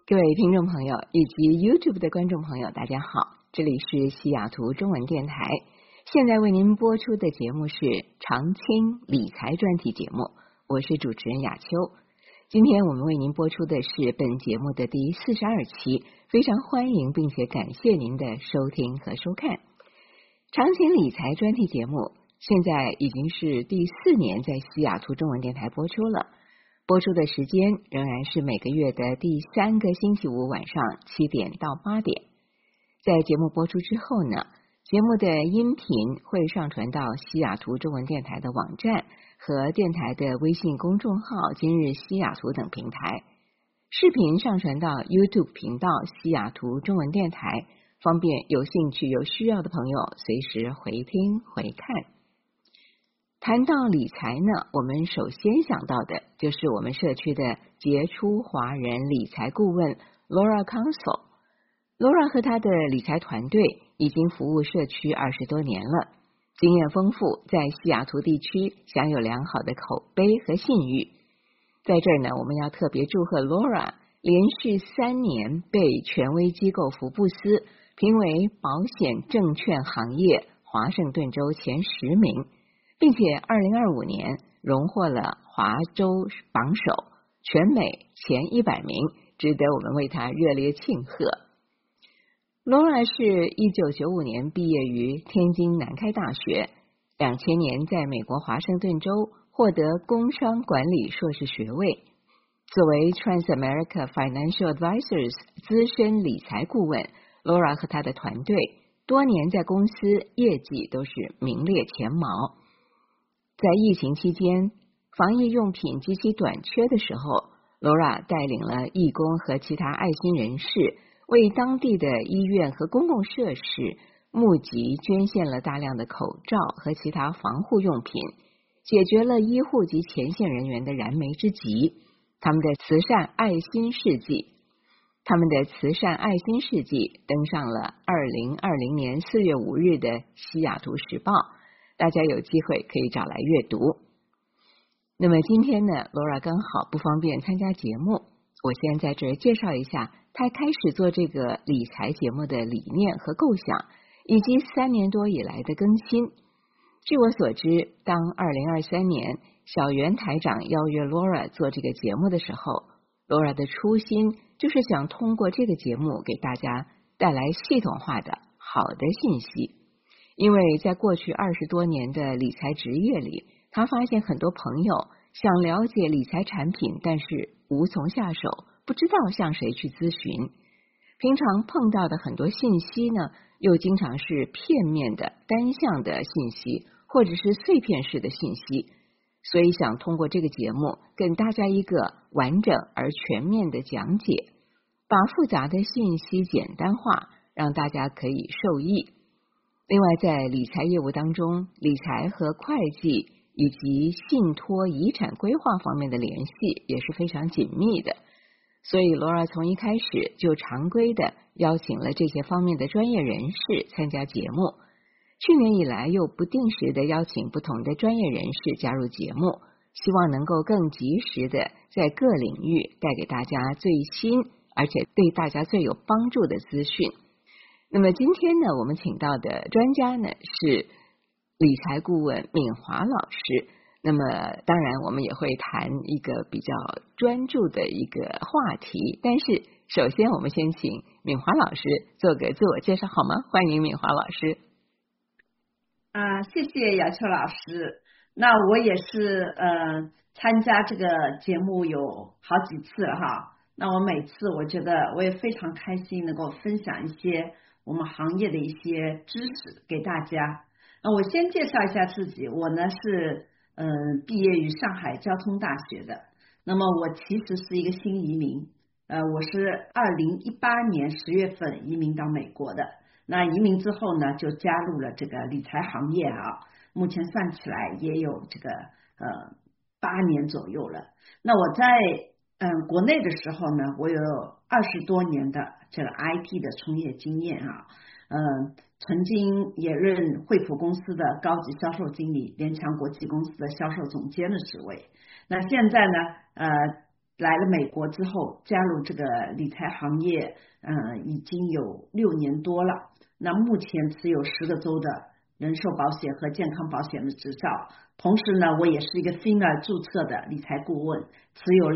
各位听众朋友以及 YouTube 的观众朋友，大家好，这里是西雅图中文电台，现在为您播出的节目是常青理财专题节目，我是主持人雅秋。今天我们为您播出的是本节目的第42期，非常欢迎并且感谢您的收听和收看。常青理财专题节目现在已经是第4年在西雅图中文电台播出了，播出的时间仍然是每个月的第3个星期五晚上7点到8点。在节目播出之后呢，节目的音频会上传到西雅图中文电台的网站和电台的微信公众号今日西雅图等平台，视频上传到 YouTube 频道西雅图中文电台，方便有兴趣有需要的朋友随时回听回看。谈到理财呢，我们首先想到的就是我们社区的杰出华人理财顾问 Laura Council。Laura 和她的理财团队已经服务社区20多年了，经验丰富，在西雅图地区享有良好的口碑和信誉。在这儿呢，我们要特别祝贺 Laura 连续3年被权威机构福布斯评为保险证券行业华盛顿州前10名，并且2025年荣获了华州榜首，全美前100名，值得我们为他热烈庆贺。Laura 是1995年毕业于天津南开大学，2000年在美国华盛顿州获得工商管理硕士学位。作为 Transamerica Financial Advisors 资深理财顾问， Laura 和他的团队多年在公司业绩都是名列前茅。在疫情期间，防疫用品极其短缺的时候， Laura 带领了义工和其他爱心人士为当地的医院和公共设施募集捐献了大量的口罩和其他防护用品，解决了医护及前线人员的燃眉之急。他们的慈善爱心事迹登上了2020年4月5日的西雅图时报，大家有机会可以找来阅读。那么今天呢， Laura 刚好不方便参加节目，我先在这儿介绍一下他开始做这个理财节目的理念和构想，以及3年多以来的更新。据我所知，当2023年小袁台长邀约 Laura 做这个节目的时候， Laura 的初心就是想通过这个节目给大家带来系统化的好的信息。因为在过去20多年的理财职业里，他发现很多朋友想了解理财产品，但是无从下手，不知道向谁去咨询。平常碰到的很多信息呢，又经常是片面的单向的信息，或者是碎片式的信息，所以想通过这个节目跟大家一个完整而全面的讲解，把复杂的信息简单化，让大家可以受益。另外在理财业务当中，理财和会计以及信托遗产规划方面的联系也是非常紧密的，所以 Laura 从一开始就常规的邀请了这些方面的专业人士参加节目，去年以来又不定时的邀请不同的专业人士加入节目，希望能够更及时的在各领域带给大家最新而且对大家最有帮助的资讯。那么今天呢，我们请到的专家呢是理财顾问敏华老师。那么当然我们也会谈一个比较专注的一个话题，但是首先我们先请敏华老师做个自我介绍好吗？欢迎敏华老师。 谢谢雅秋老师。那我也是参加这个节目有好几次了哈。那我每次我觉得我也非常开心能够分享一些我们行业的一些知识给大家。那我先介绍一下自己，我呢是毕业于上海交通大学的。那么我其实是一个新移民，我是2018年10月份移民到美国的。那移民之后呢，就加入了这个理财行业啊，目前算起来也有这个8年左右了。那我在国内的时候呢，我有20多年的这个 IT 的从业经验啊，曾经也任惠普公司的高级销售经理，联强国际公司的销售总监的职位。那现在呢， 来了美国之后，加入这个理财行业，已经有6年多了。那目前持有10个州的人寿保险和健康保险的执照，同时呢，我也是一个 FINRA 注册的理财顾问，持有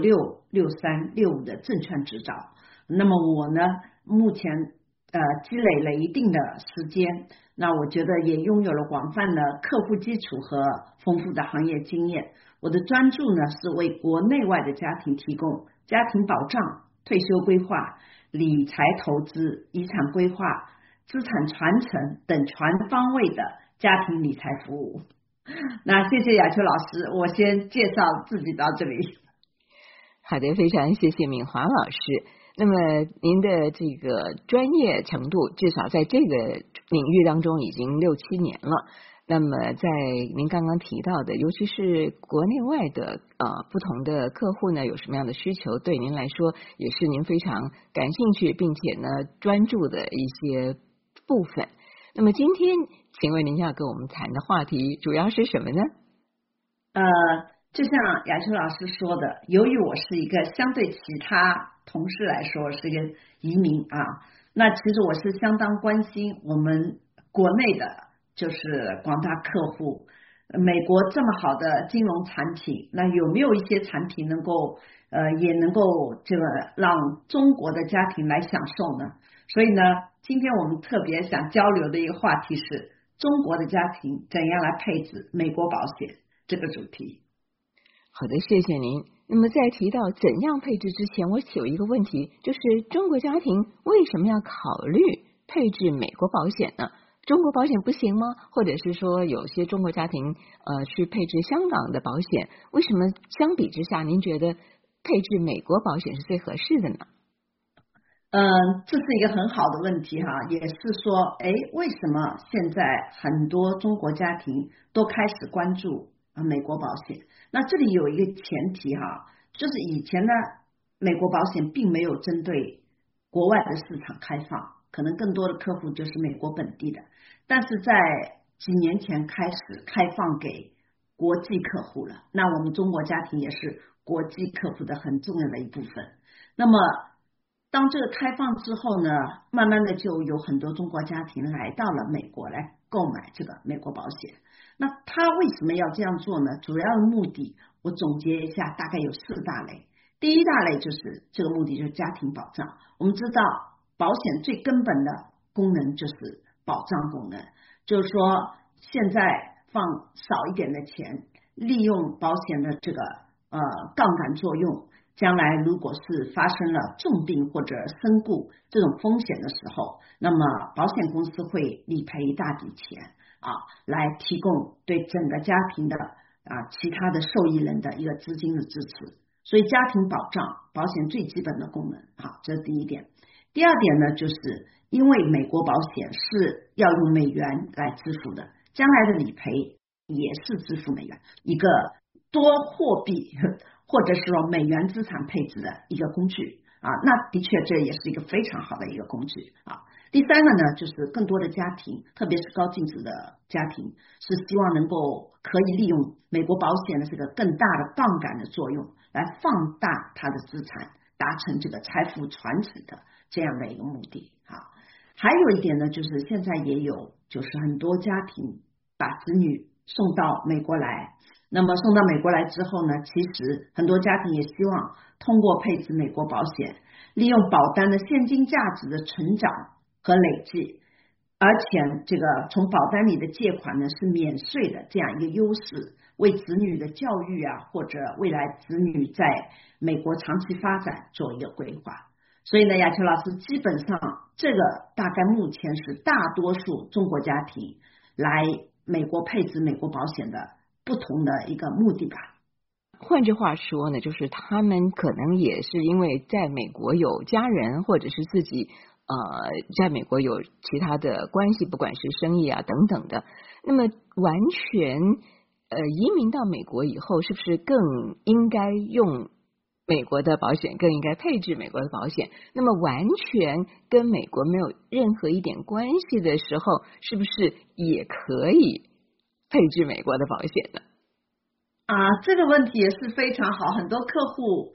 663、65的证券执照。那么我呢，目前积累了一定的时间，那我觉得也拥有了广泛的客户基础和丰富的行业经验。我的专注呢是为国内外的家庭提供家庭保障、退休规划、理财投资、遗产规划、资产传承等全方位的家庭理财服务。那谢谢雅秋老师，我先介绍自己到这里。 好的，非常谢谢敏华老师。那么您的这个专业程度至少在这个领域当中已经6、7年了。那么在您刚刚提到的，尤其是国内外的不同的客户呢，有什么样的需求，对您来说也是您非常感兴趣并且呢专注的一些部分。那么今天请问您要跟我们谈的话题主要是什么呢？ 就像雅秋老师说的，由于我是一个相对其他同事来说是一个移民那其实我是相当关心我们国内的就是广大客户，美国这么好的金融产品，那有没有一些产品能够也能够这个让中国的家庭来享受呢？所以呢，今天我们特别想交流的一个话题是中国的家庭怎样来配置美国保险这个主题。 好的，谢谢您。那么在提到怎样配置之前，我有一个问题，就是中国家庭为什么要考虑配置美国保险呢？中国保险不行吗？或者是说有些中国家庭去配置香港的保险，为什么相比之下您觉得配置美国保险是最合适的呢？ 这是一个很好的问题也是说为什么现在很多中国家庭都开始关注美国保险？那这里有一个前提就是以前呢，美国保险并没有针对国外的市场开放，可能更多的客户就是美国本地的，但是在几年前开始开放给国际客户了。那我们中国家庭也是国际客户的很重要的一部分。那么当这个开放之后呢，慢慢的就有很多中国家庭来到了美国来购买这个美国保险。那他为什么要这样做呢？主要的目的我总结一下，大概有4大类。第一大类就是这个目的就是家庭保障。我们知道保险最根本的功能就是保障功能，就是说现在放少一点的钱，利用保险的这个杠杆作用，将来如果是发生了重病或者身故这种风险的时候，那么保险公司会理赔一大笔钱来提供对整个家庭的其他的受益人的一个资金的支持。所以家庭保障保险最基本的功能这是第一点。第二点呢，就是因为美国保险是要用美元来支付的，将来的理赔也是支付美元，一个多货币或者是说美元资产配置的一个工具那的确这也是一个非常好的一个工具第三个呢，就是更多的家庭，特别是高净值的家庭，是希望能够可以利用美国保险的这个更大的杠杆的作用，来放大它的资产，达成这个财富传承的这样的一个目的还有一点呢，就是现在也有就是很多家庭把子女送到美国来，那么送到美国来之后呢，其实很多家庭也希望通过配置美国保险，利用保单的现金价值的成长和累计，而且这个从保单里的借款呢是免税的这样一个优势，为子女的教育或者未来子女在美国长期发展做一个规划。所以呢，雅秋老师基本上这个大概目前是大多数中国家庭来美国配置美国保险的不同的一个目的吧。 换句话说呢，就是他们可能也是因为在美国有家人，或者是自己在美国有其他的关系，不管是生意等等的，那么完全移民到美国以后，是不是更应该用美国的保险，更应该配置美国的保险？那么完全跟美国没有任何一点关系的时候，是不是也可以配置美国的保险呢？ 这个问题也是非常好，很多客户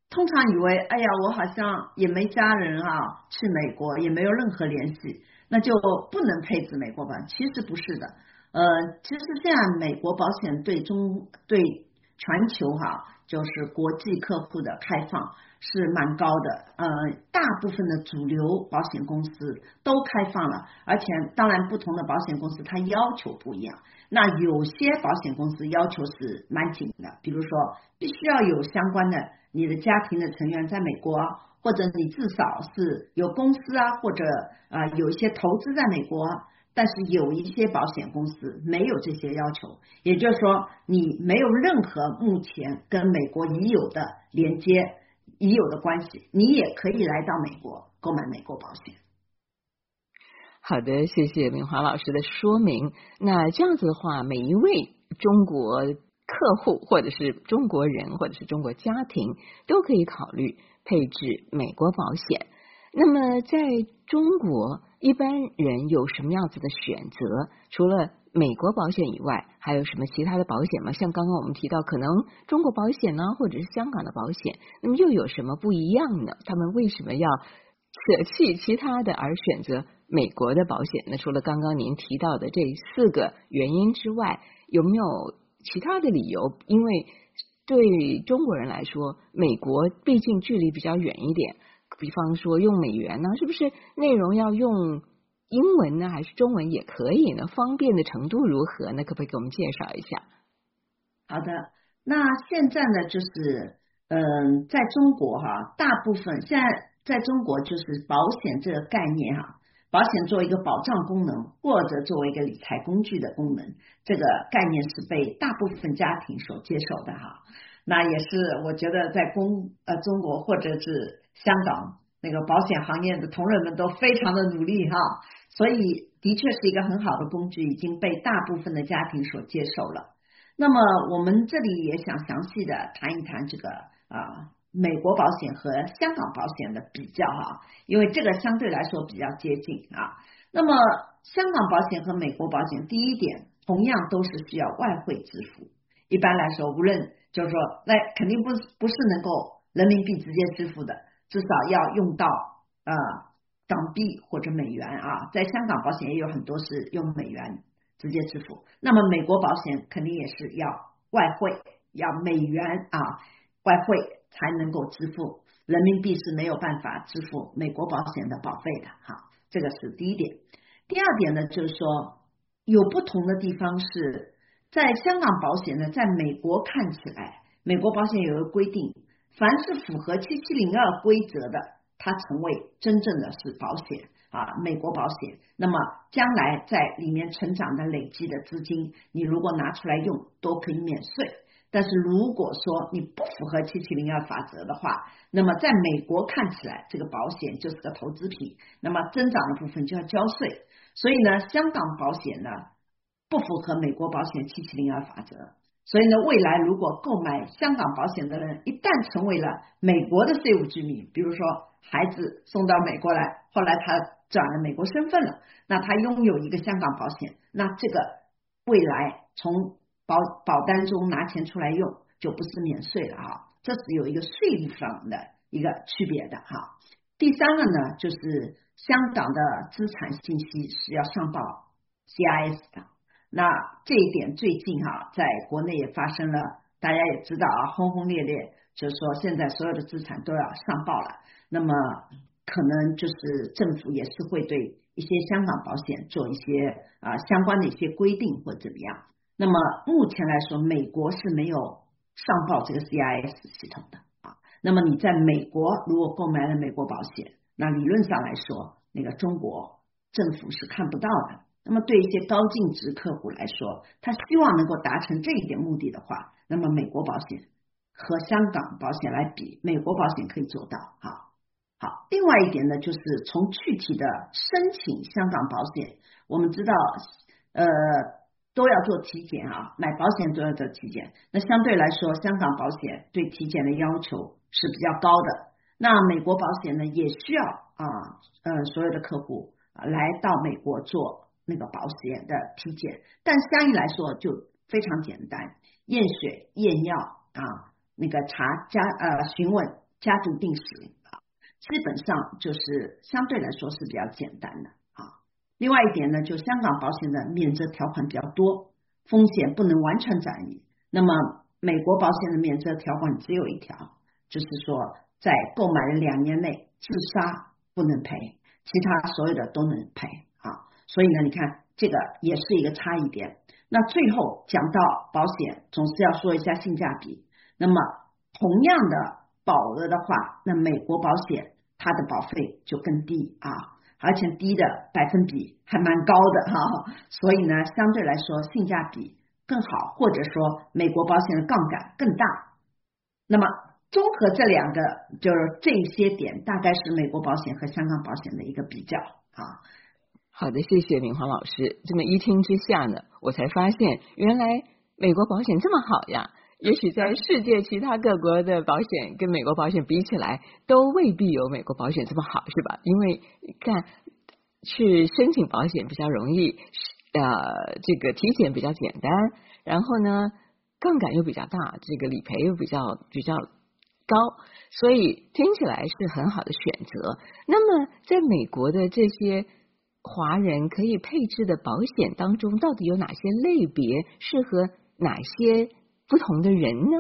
通常以为，哎呀，我好像也没家人啊，去美国也没有任何联系，那就不能配置美国保险。其实不是的，其实现在美国保险对全球就是国际客户的开放是蛮高的，大部分的主流保险公司都开放了，而且当然不同的保险公司它要求不一样，那有些保险公司要求是蛮紧的，比如说必须要有相关的你的家庭的成员在美国，或者你至少是有公司或者有一些投资在美国，但是有一些保险公司没有这些要求，也就是说你没有任何目前跟美国已有的连接已有的关系，你也可以来到美国购买美国保险。 好的，谢谢明华老师的说明。那这样子的话，每一位中国客户或者是中国人或者是中国家庭都可以考虑配置美国保险。那么在中国一般人有什么样子的选择？除了美国保险以外，还有什么其他的保险吗？像刚刚我们提到可能中国保险呢，或者是香港的保险，那么又有什么不一样呢？他们为什么要舍弃其他的而选择美国的保险？那除了刚刚您提到的这4个原因之外，有没有其他的理由？因为对中国人来说，美国毕竟距离比较远一点，比方说用美元呢，是不是内容要用英文呢，还是中文也可以呢？方便的程度如何呢？可不可以给我们介绍一下？ 好的，那现在呢，就是在中国大部分现在在中国就是保险这个概念保险作为一个保障功能或者作为一个理财工具的功能，这个概念是被大部分家庭所接受的那也是我觉得在中国或者是香港那个保险行业的同仁们都非常的努力所以的确是一个很好的工具，已经被大部分的家庭所接受了。那么我们这里也想详细的谈一谈这个美国保险和香港保险的比较因为这个相对来说比较接近那么香港保险和美国保险，第一点同样都是需要外汇支付，一般来说无论就是说那肯定不是能够人民币直接支付的，至少要用到港币或者美元在香港保险也有很多是用美元直接支付，那么美国保险肯定也是要外汇，要美元外汇才能够支付，人民币是没有办法支付美国保险的保费的这个是第一点。第二点呢，就是说有不同的地方是在香港保险呢，在美国看起来，美国保险有一个规定，凡是符合7702规则的，它成为真正的是保险美国保险，那么将来在里面成长的累积的资金，你如果拿出来用都可以免税。但是如果说你不符合7702法则的话，那么在美国看起来这个保险就是个投资品，那么增长的部分就要交税。所以呢，香港保险呢不符合美国保险7702法则，所以呢，未来如果购买香港保险的人一旦成为了美国的税务居民，比如说孩子送到美国来，后来他转了美国身份了，那他拥有一个香港保险，那这个未来从保单中拿钱出来用就不是免税了这是有一个税率上的一个区别的第三个呢，就是香港的资产信息是要上报 CIS 的，那这一点最近在国内也发生了，大家也知道轰轰烈烈，就是说现在所有的资产都要上报了，那么可能就是政府也是会对一些香港保险做一些相关的一些规定或怎么样。那么目前来说，美国是没有上报这个 CIS 系统的那么你在美国如果购买了美国保险，那理论上来说，那个中国政府是看不到的。那么对一些高净值客户来说，他希望能够达成这一点目的的话，那么美国保险和香港保险来比，美国保险可以做到好，另外一点呢，就是从具体的申请香港保险，我们知道都要做体检买保险都要做体检，那相对来说香港保险对体检的要求是比较高的，那美国保险呢也需要所有的客户来到美国做那个保险的体检，但相应来说就非常简单，验血验药那个询问家族定时啊，基本上就是相对来说是比较简单的啊。另外一点呢，就香港保险的免责条款比较多，风险不能完全转移。那么美国保险的免责条款只有一条，就是说在购买的2年内自杀不能赔，其他所有的都能赔啊。所以呢，你看这个也是一个差异点。那最后讲到保险，总是要说一下性价比。那么同样的保额的话，那美国保险它的保费就更低啊，而且低的百分比还蛮高的哈，所以呢，相对来说性价比更好，或者说美国保险的杠杆更大。那么综合这两个，就是这些点，大概是美国保险和香港保险的一个比较啊。 好的，谢谢敏华老师。这么一听之下呢，我才发现原来美国保险这么好呀。也许在世界其他各国的保险跟美国保险比起来，都未必有美国保险这么好，是吧？因为看去申请保险比较容易，这个体检比较简单，然后呢，杠杆又比较大，这个理赔又比较高，所以听起来是很好的选择。那么在美国的这些华人可以配置的保险当中，到底有哪些类别适合哪些不同的人呢？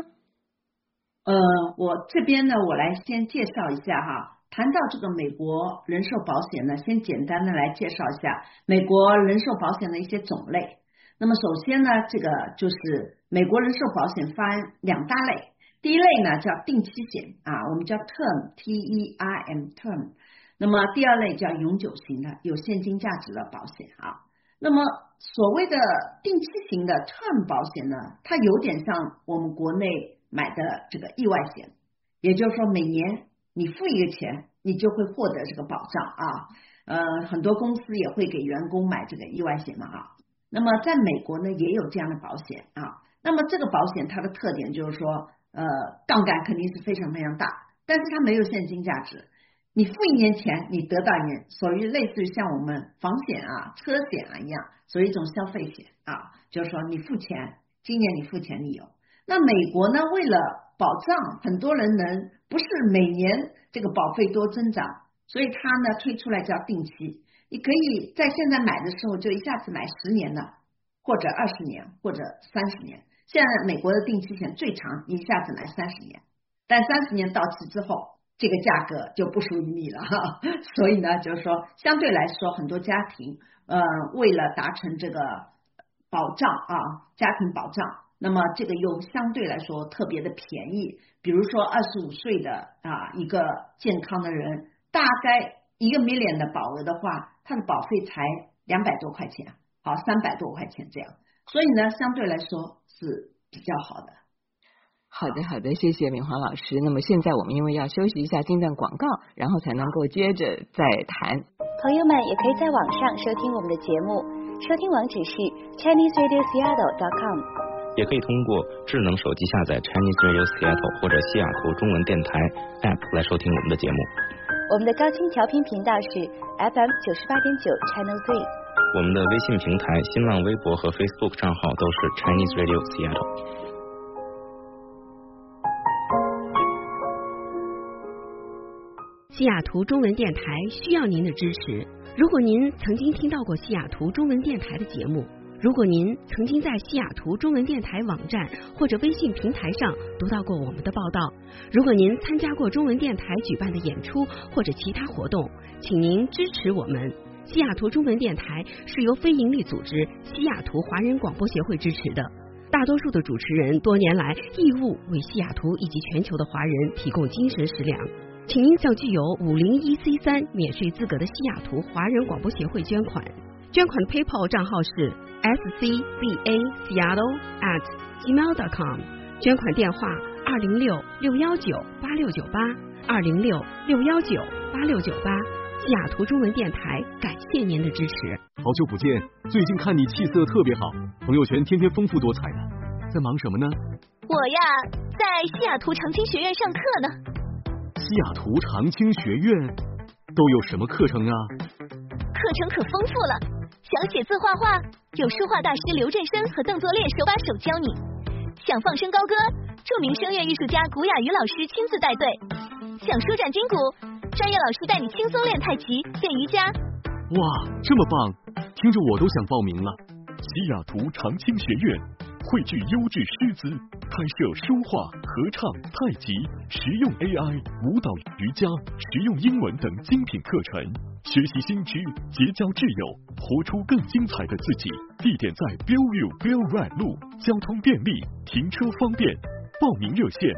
我这边呢，我来先介绍一下哈。谈到这个美国人寿保险呢，先简单的来介绍一下美国人寿保险的一些种类。那么首先呢，这个就是美国人寿保险分2大类。第一类呢叫定期险啊，我们叫 term T-E-R-M term。那么第二类叫永久型的，有现金价值的保险啊。那么所谓的定期型的 term 保险呢，它有点像我们国内买的这个意外险，也就是说每年你付一个钱，你就会获得这个保障啊。很多公司也会给员工买这个意外险嘛啊。那么在美国呢也有这样的保险啊。那么这个保险它的特点就是说，杠杆肯定是非常非常大，但是它没有现金价值。你付1年钱，你得到1年，属于类似于像我们房险啊、车险啊一样，属于一种消费险啊，就是说你付钱，今年你付钱你有。那美国呢，为了保障很多人能不是每年这个保费多增长，所以它呢推出来叫定期，你可以在现在买的时候就一下子买10年的，或者20年，或者30年。现在美国的定期险最长，你一下子买30年，但30年到期之后，这个价格就不属于你了哈。所以呢，就是说相对来说，很多家庭为了达成这个保障啊，家庭保障，那么这个又相对来说特别的便宜。比如说25岁的一个健康的人，大概1个 million 的保额的话，他的保费才200多块钱，好300多块钱这样。所以呢，相对来说是比较好的。 好的，谢谢敏华老师。那么现在我们因为要休息一下，进段广告，然后才能够接着再谈。 朋友们也可以在网上收听我们的节目，收听网址是 ChineseRadioSeattle.com， 也可以通过智能手机下载 Chinese Radio Seattle 或者西雅图中文电台 App 来收听我们的节目。 我们的高清调频频道是 FM 98.9 Channel Z。 我们的微信平台、新浪微博和 Facebook 账号都是 Chinese Radio Seattle。 西雅图中文电台需要您的支持。如果您曾经听到过西雅图中文电台的节目，如果您曾经在西雅图中文电台网站或者微信平台上读到过我们的报道，如果您参加过中文电台举办的演出或者其他活动，请您支持我们。西雅图中文电台是由非营利组织西雅图华人广播协会支持的，大多数的主持人多年来义务为西雅图以及全球的华人提供精神食粮。请您向具有501C3免税资格的西雅图华人广播协会捐款，捐款的 PayPal 账号是 sccaseattle@gmail.com， 捐款电话206-619-8698，206-619-8698。西雅图中文电台感谢您的支持。 好久不见，最近看你气色特别好，朋友圈天天丰富多彩的，在忙什么呢？ 我呀，在西雅图长青学院上课呢。 西雅图长青学院都有什么课程啊？ 课程可丰富了，想写字画画，有书画大师刘振生和邓作烈手把手教你；想放声高歌，著名声乐艺术家古雅瑜老师亲自带队。 想舒展筋骨，专业老师带你轻松练太极、练瑜伽。 哇，这么棒，听着我都想报名了。西雅图长青学院汇聚优质师资，开设书画、合唱、太极、实用 AI、舞蹈、瑜伽、实用英文等精品课程，学习新知，结交挚友，活出更精彩的自己。地点在 Bellevue Bell Red 路，交通便利，停车方便。报名热线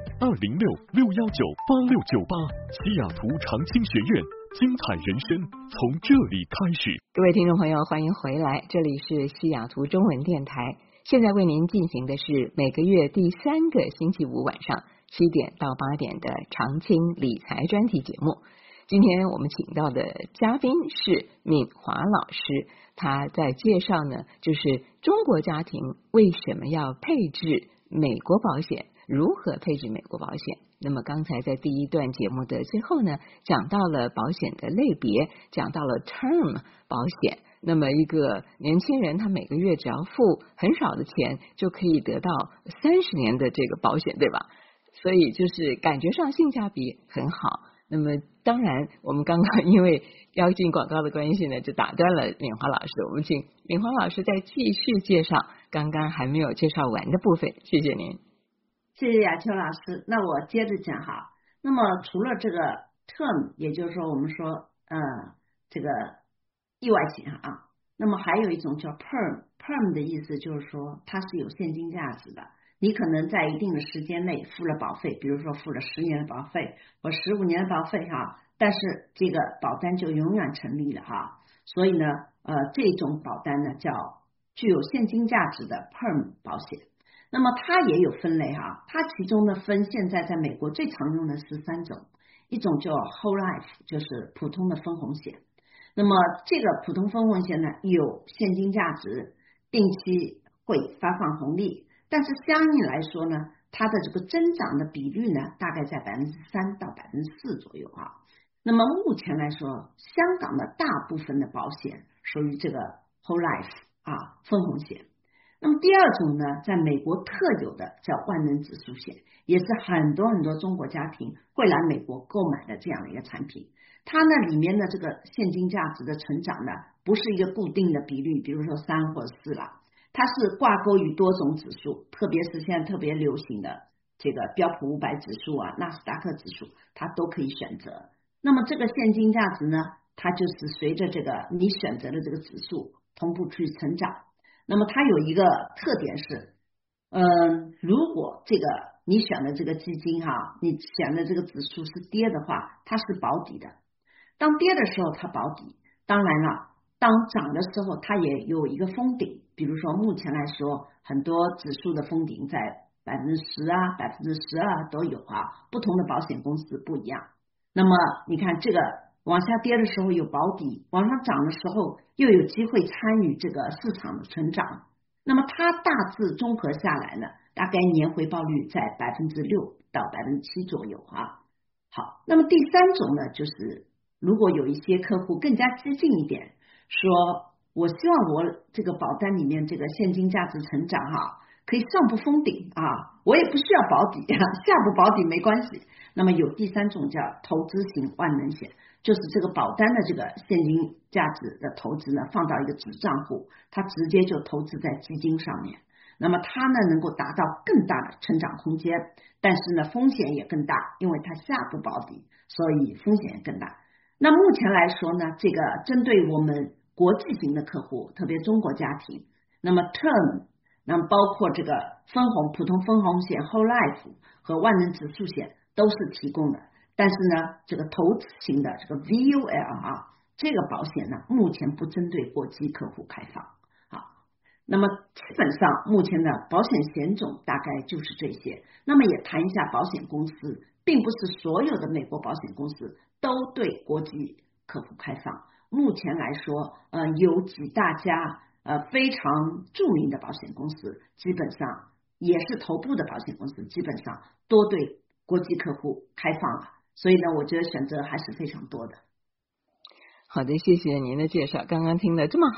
206-619-8698。西雅图长青学院，精彩人生从这里开始。 各位听众朋友，欢迎回来，这里是西雅图中文电台。现在为您进行的是每个月第3个星期五晚上7点到8点的长青理财专题节目。今天我们请到的嘉宾是敏华老师，他在介绍呢，就是中国家庭为什么要配置美国保险，如何配置美国保险。那么刚才在第一段节目的最后呢，讲到了保险的类别，讲到了 term 保险。那么一个年轻人他每个月只要付很少的钱就可以得到30年的这个保险，对吧？所以就是感觉上性价比很好。那么当然我们刚刚因为要进广告的关系呢，就打断了敏华老师，我们请敏华老师再继续介绍刚刚还没有介绍完的部分。谢谢您。 谢谢雅秋老师。那我接着讲哈。那么除了这个 term， 也就是说我们说这个意外险啊，那么还有一种叫 perm 的意思就是说它是有现金价值的，你可能在一定的时间内付了保费，比如说付了10年的保费或15年的保费哈，但是这个保单就永远成立了哈。所以呢这种保单呢叫具有现金价值的 perm 保险。那么它也有分类哈，它其中呢分现在在美国最常用的是3种，一种叫 whole life， 就是普通的分红险。那么这个普通分红险呢有现金价值，定期会发放红利，但是相应来说呢，它的这个增长的比率呢大概在3%到4%左右啊。那么目前来说，香港的大部分的保险属于这个 whole life 分红险。那么第二种呢，在美国特有的叫万能指数险，也是很多中国家庭会来美国购买的这样的一个产品。它呢里面的这个现金价值的成长呢，不是一个固定的比率，比如说3或4了，它是挂钩于多种指数，特别是现在特别流行的这个标普500指数啊、纳斯达克指数，它都可以选择。那么这个现金价值呢，它就是随着这个你选择的这个指数同步去成长。那么它有一个特点是如果这个你选的这个基金哈，你选的这个指数是跌的话，它是保底的。当跌的时候它保底，当然了，当涨的时候它也有一个封顶，比如说目前来说很多指数的封顶在10%啊、12%都有啊，不同的保险公司不一样。那么你看这个往下跌的时候有保底，往上涨的时候又有机会参与这个市场的成长。那么它大致综合下来呢，大概年回报率在6%到7%左右啊。好，那么第3种呢，就是如果有一些客户更加激进一点，说我希望我这个保单里面这个现金价值成长可以上不封顶我也不需要保底下不保底没关系。那么有第3种叫投资型万能险，就是这个保单的这个现金价值的投资呢，放到一个子账户，它直接就投资在基金上面。那么它呢能够达到更大的成长空间，但是呢风险也更大，因为它下不保底，所以风险也更大。那目前来说呢，这个针对我们国际型的客户，特别中国家庭，那么 term， 那么包括这个普通分红险 whole life 和万能指数险都是提供的。但是呢，这个投资型的这个 VUL 这个保险呢，目前不针对国际客户开放那么基本上目前的保险险种大概就是这些。那么也谈一下保险公司，并不是所有的美国保险公司都对国际客户开放。目前来说有几大家非常著名的保险公司，基本上也是头部的保险公司，基本上都对国际客户开放了。所以呢，我觉得选择还是非常多的。 好的，谢谢您的介绍。刚刚听得这么好，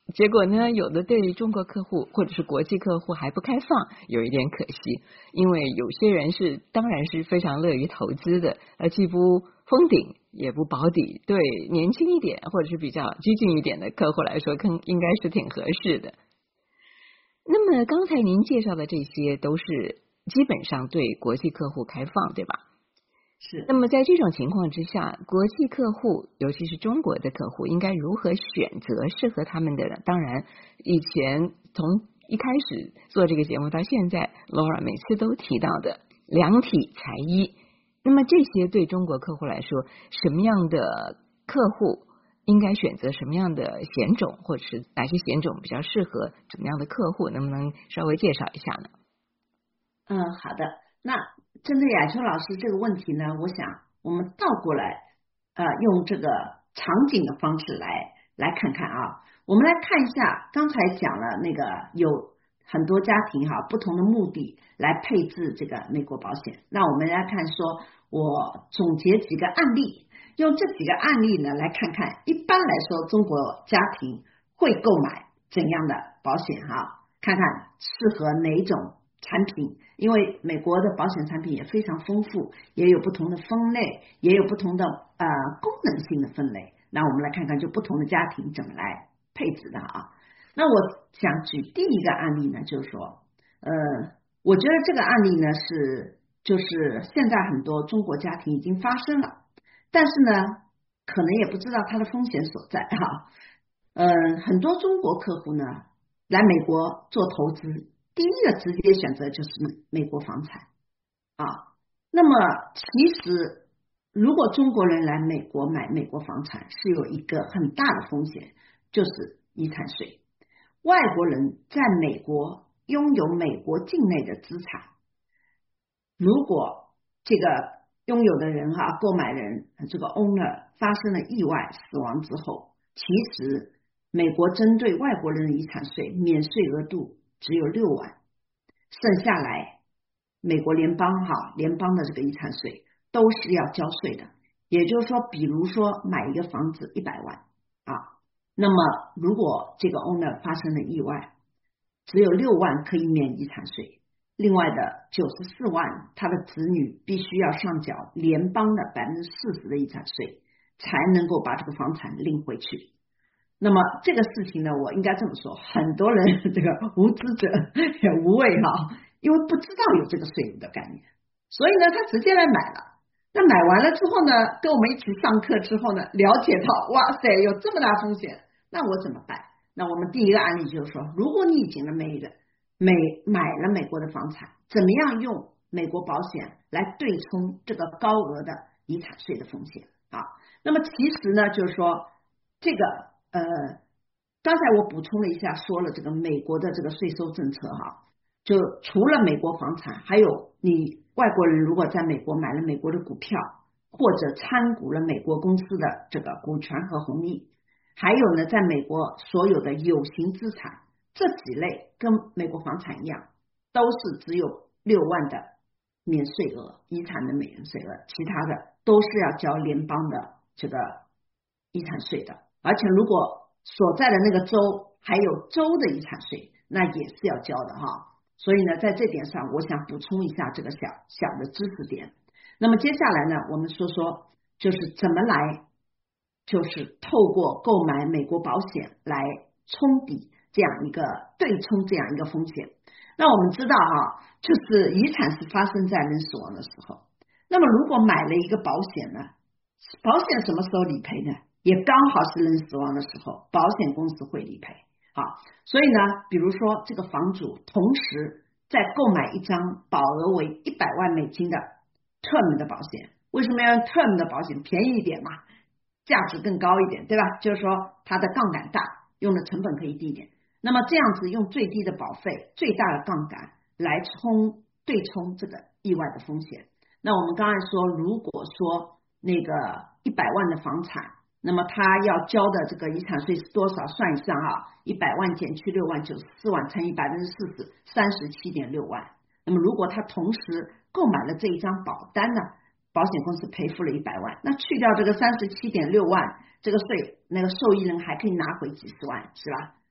结果呢，有的对中国客户或者是国际客户还不开放，有一点可惜。因为有些人当然是非常乐于投资的，既不封顶也不保底，对年轻一点或者是比较激进一点的客户来说，应该是挺合适的。那么刚才您介绍的这些都是基本上对国际客户开放，对吧？ 是。 那么在这种情况之下，国际客户尤其是中国的客户应该如何选择适合他们的呢？当然以前从一开始做这个节目到现在 Laura 每次都提到的量体裁衣，那么这些对中国客户来说，什么样的客户应该选择什么样的险种，或者是哪些险种比较适合怎么样的客户，能不能稍微介绍一下呢？ 好的。那针对雅秋老师这个问题呢，我想我们倒过来用这个场景的方式来看看啊。我们来看一下，刚才讲了那个有很多家庭不同的目的来配置这个美国保险。那我们来看说，我总结几个案例，用这几个案例呢来看看，一般来说中国家庭会购买怎样的保险看看适合哪种产品，因为美国的保险产品也非常丰富，也有不同的分类，也有不同的功能性的分类。那我们来看看就不同的家庭怎么来配置的那我想举第一个案例呢，就是说我觉得这个案例呢就是现在很多中国家庭已经发生了，但是呢可能也不知道它的风险所在很多中国客户呢来美国做投资，第一个直接选择就是美国房产那么其实如果中国人来美国买美国房产，是有一个很大的风险，就是遗产税。外国人在美国拥有美国境内的资产，如果这个拥有的人购买人这个 owner 发生了意外死亡之后，其实美国针对外国人的遗产税免税额度只有6万，剩下来美国联邦的这个遗产税都是要交税的。也就是说，比如说买一个房子100万那么如果这个 owner 发生了意外，只有6万可以免遗产税，另外的94万他的子女必须要上缴联邦的40%的遗产税，才能够把这个房产领回去。那么这个事情呢，我应该这么说，很多人这个无知者也无畏因为不知道有这个税务的概念，所以呢他直接来买了。那买完了之后呢，跟我们一起上课之后呢，了解到哇塞有这么大风险，那我怎么办？那我们第一个案例就是说，如果你已经买了美国的房产，怎么样用美国保险来对冲这个高额的遗产税的风险那么其实呢就是说这个刚才我补充了一下，说了这个美国的这个税收政策就除了美国房产，还有你外国人如果在美国买了美国的股票，或者参股了美国公司的这个股权和红利，还有呢在美国所有的有形资产，这几类跟美国房产一样，都是只有6万的免税额，遗产的免税额，其他的都是要交联邦的这个遗产税的。而且如果所在的那个州还有州的遗产税，那也是要交的所以呢在这点上我想补充一下这个小的知识点。那么接下来呢，我们说就是怎么来就是透过购买美国保险来冲抵这样一个对冲这样一个风险。那我们知道就是遗产是发生在人死亡的时候，那么如果买了一个保险呢，保险什么时候理赔呢？也刚好是人死亡的时候，保险公司会理赔所以呢比如说这个房主同时在购买一张保额为100万美金的 term 的保险，为什么要用 term 的保险？便宜一点嘛，价值更高一点，对吧？就是说它的杠杆大，用的成本可以低一点，那么这样子用最低的保费，最大的杠杆来对冲这个意外的风险。那我们刚才说，如果说那个100万的房产，那么他要交的这个遗产税是多少？算一算100万减去6万，94万乘以40%， 37.6万。那么如果他同时购买了这一张保单呢，保险公司赔付了100万，那去掉这个37.6万这个税，那个受益人还可以拿回几十万，是吧？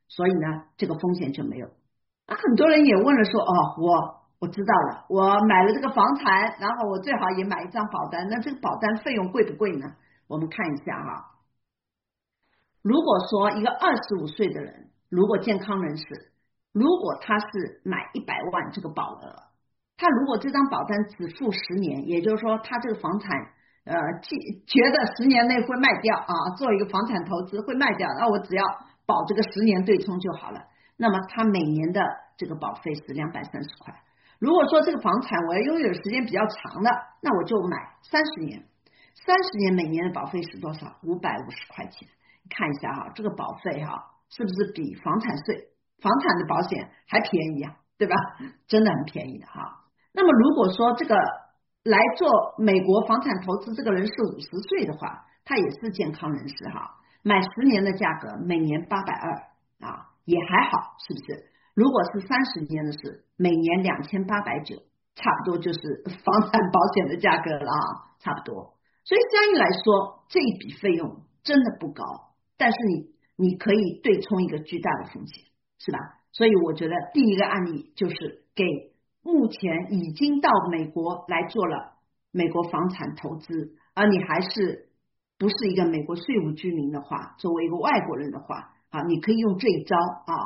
所以呢这个风险就没有。很多人也问了说，我知道了，我买了这个房产，然后我最好也买一张保单，那这个保单费用贵不贵呢？我们看一下哈，如果说一个25岁的人，如果健康人士，如果他是买100万这个保额，他如果这张保单只付10年，也就是说他这个房产觉得10年内会卖掉做一个房产投资会卖掉，那我只要保这个10年对冲就好了，那么他每年的这个保费是230块。如果说这个房产我要拥有时间比较长的，那我就买30年，30年每年的保费是多少？550块钱。你看一下这个保费是不是比房产的保险还便宜对吧？真的很便宜的那么如果说这个来做美国房产投资这个人是50岁的话，他也是健康人士买10年的价格每年820也还好，是不是？如果是30年的是每年2890，差不多就是房产保险的价格了差不多。所以相应来说这一笔费用真的不高，但是你可以对冲一个巨大的风险，是吧？所以我觉得第一个案例就是给目前已经到美国来做了美国房产投资，而你还是不是一个美国税务居民的话，作为一个外国人的话你可以用这一招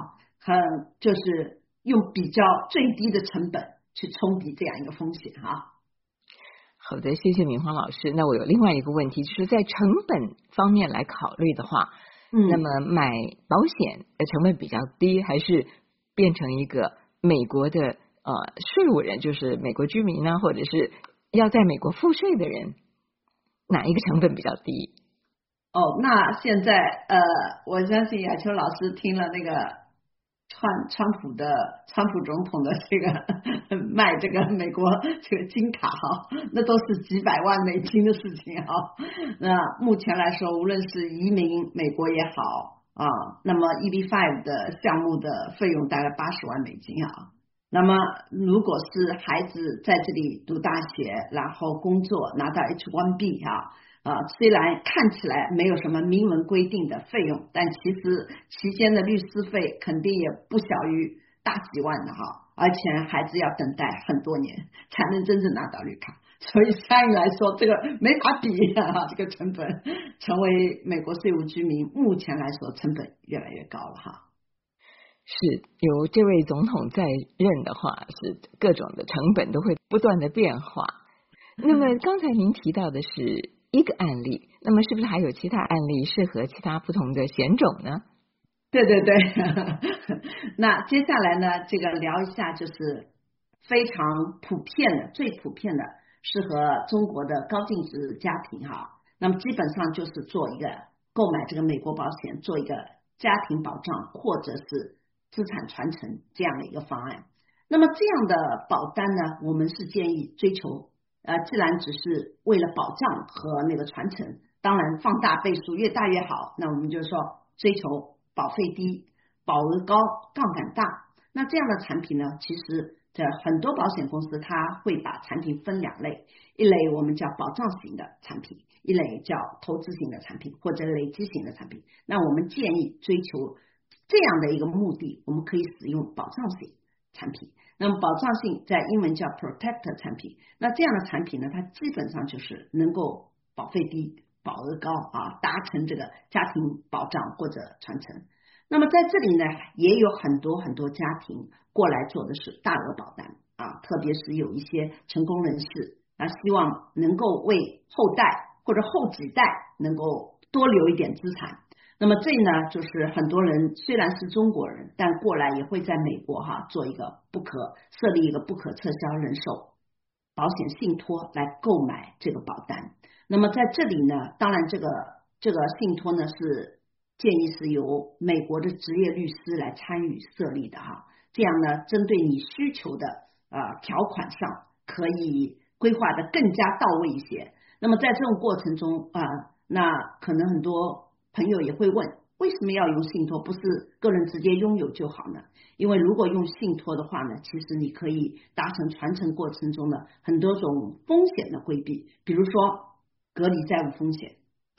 就是用比较最低的成本去冲抵这样一个风险好的，谢谢敏华老师。那我有另外一个问题，就是在成本方面来考虑的话，那么买保险的成本比较低，还是变成一个美国的税务人，就是美国居民呢，或者是要在美国付税的人，哪一个成本比较低？ 那现在我相信亚秋老师听了那个川普总统的这个卖这个美国这个金卡那都是几百万美金的事情那目前来说，无论是移民美国也好那么 EB5 的项目的费用大概80万美金那么如果是孩子在这里读大学，然后工作拿到 H1B 虽然看起来没有什么明文规定的费用，但其实期间的律师费肯定也不小于大几万的而且孩子要等待很多年才能真正拿到绿卡，所以相应来说这个没法比这个成本成为美国税务居民目前来说成本越来越高了是由这位总统在任的话，是各种的成本都会不断的变化。那么刚才您提到的是一个案例，那么是不是还有其他案例适合其他不同的险种呢？ 对那接下来呢，这个聊一下就是非常普遍的最普遍的适合中国的高净值家庭那么基本上就是做一个购买这个美国保险，做一个家庭保障或者是资产传承这样的一个方案。那么这样的保单呢，我们是建议追求既然只是为了保障和那个传承，当然放大倍数越大越好，那我们就说追求保费低，保额高，杠杆大。那这样的产品呢，其实很多保险公司它会把产品分2类，一类我们叫保障型的产品，一类叫投资型的产品或者累积型的产品。那我们建议追求这样的一个目的，我们可以使用保障型产品。那么保障性在英文叫 protector 产品，那这样的产品呢，它基本上就是能够保费低，保额高达成这个家庭保障或者传承。那么在这里呢，也有很多家庭过来做的是大额保单特别是有一些成功人士希望能够为后代或者后几代能够多留一点资产。那么这呢，就是很多人虽然是中国人，但过来也会在美国做一个设立一个不可撤销人寿保险信托来购买这个保单。那么在这里呢，当然这个信托呢是建议是由美国的职业律师来参与设立的这样呢，针对你需求的条款上可以规划的更加到位一些。那么在这种过程中那可能很多朋友也会问，为什么要用信托，不是个人直接拥有就好呢？因为如果用信托的话呢，其实你可以达成传承过程中的很多种风险的规避，比如说隔离债务风险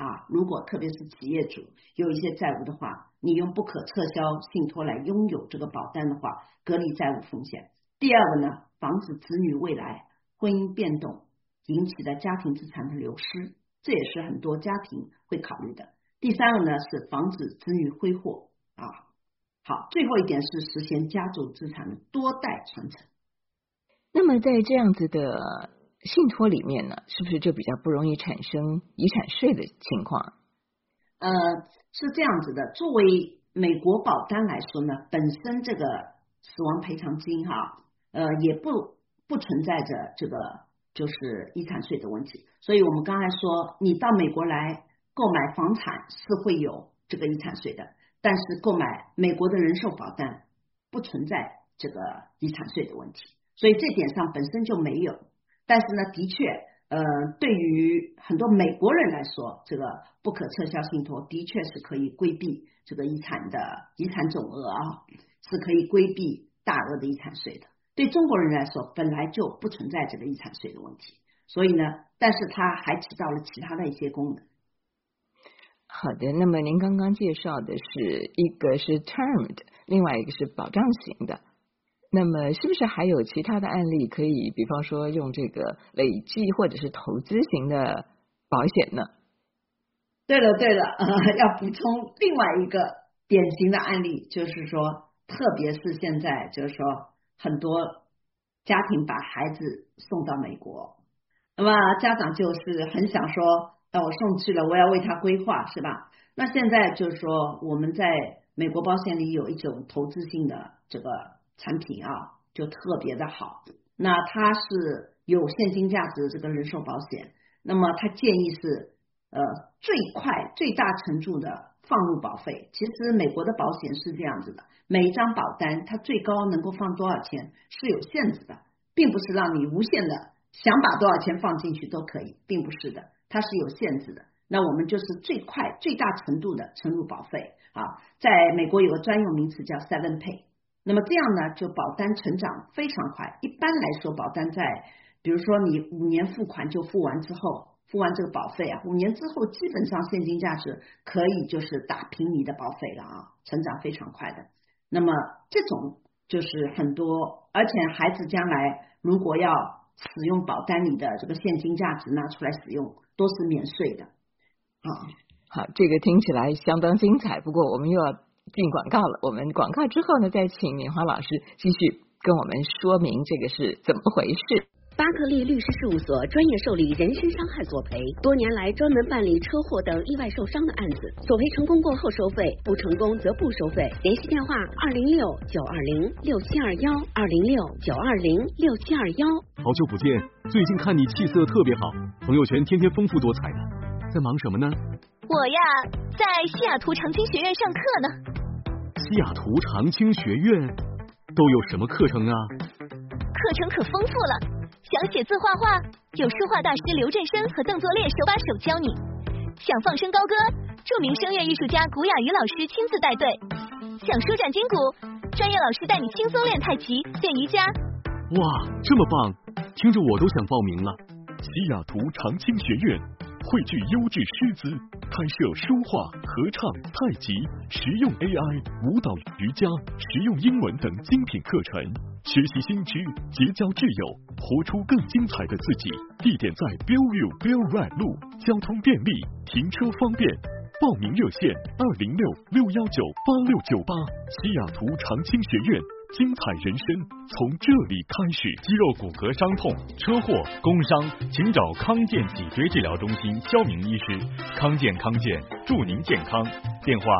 如果特别是企业主有一些债务的话，你用不可撤销信托来拥有这个保单的话，隔离债务风险。第二个呢，防止子女未来婚姻变动引起的家庭资产的流失，这也是很多家庭会考虑的。第三个呢是防止子女挥霍好，最后一点是实现家族资产的多代传承。 那么在这样子的信托里面呢，是不是就比较不容易产生遗产税的情况？ 是这样子的，作为美国保单来说呢，本身这个死亡赔偿金也不存在着这个就是遗产税的问题。所以我们刚才说，你到美国来购买房产是会有这个遗产税的，但是购买美国的人寿保单不存在这个遗产税的问题，所以这点上本身就没有。但是呢，的确对于很多美国人来说，这个不可撤销信托的确是可以规避这个遗产总额是可以规避大额的遗产税的。对中国人来说，本来就不存在这个遗产税的问题，所以呢，但是它还起到了其他的一些功能。 好的，那么您刚刚介绍的是一个是 term 的，另外一个是保障型的，那么是不是还有其他的案例可以比方说用这个累计或者是投资型的保险呢？ 对了要补充另外一个典型的案例，就是说特别是现在就是说很多家庭把孩子送到美国，那么家长就是很想说我送去了，我要为他规划，是吧？那现在就是说我们在美国保险里有一种投资性的这个产品就特别的好，那它是有现金价值的这个人寿保险，那么它建议是最快最大程度的放入保费。其实美国的保险是这样子的，每一张保单它最高能够放多少钱是有限制的，并不是让你无限的想把多少钱放进去都可以，并不是的，它是有限制的。那我们就是最快最大程度的存入保费在美国有个专用名词叫 7 pay。 那么这样呢，就保单成长非常快。一般来说保单在比如说你5年付款就付完之后，付完这个保费5年之后基本上现金价值可以就是打平你的保费了成长非常快的。那么这种就是很多，而且孩子将来如果要使用保单里的这个现金价值拿出来使用都是免税的好，这个听起来相当精彩，不过我们又要进广告了。我们广告之后呢，再请敏华老师继续跟我们说明这个是怎么回事。 巴克利律师事务所专业受理人身伤害索赔，多年来专门办理车祸等意外受伤的案子，索赔成功过后收费，不成功则不收费。联系电话206-920-6721，206-920-6721。 好久不见，最近看你气色特别好，朋友圈天天丰富多彩的，在忙什么呢？ 我呀，在西雅图长青学院上课呢。 西雅图长青学院都有什么课程啊？ 课程可丰富了，想写字画画，有书画大师刘振生和邓作烈手把手教你；想放声高歌，著名声乐艺术家古雅瑜老师亲自带队；想舒展筋骨，专业老师带你轻松练太极、练瑜伽。 哇，这么棒，听着我都想报名了。西雅图长青学院汇聚优质师资，开设书画、合唱、太极、实用 AI、舞蹈、瑜伽、实用英文等精品课程，学习新知，结交挚友，活出更精彩的自己。地点在 Bellevue Bell Red 路，交通便利，停车方便。报名热线206-619-8698。西雅图长青学院，精彩人生从这里开始。 肌肉骨骼伤痛、车祸、工伤，请找康健脊椎治疗中心肖明医师。康健祝您健康。电话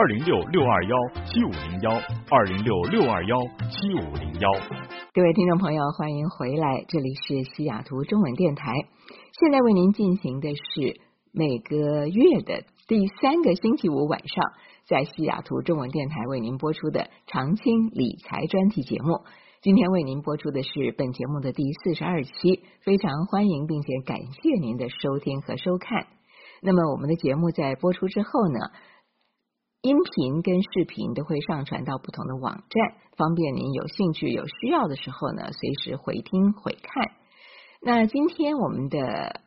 206-621-7501，206-621-7501。 各位听众朋友，欢迎回来，这里是西雅图中文电台。现在为您进行的是每个月的第3个星期五晚上，在西雅图中文电台为您播出的长青理财专题节目。今天为您播出的是本节目的第42期，非常欢迎并且感谢您的收听和收看。那么我们的节目在播出之后呢，音频跟视频都会上传到不同的网站，方便您有兴趣有需要的时候呢，随时回听回看。那今天我们的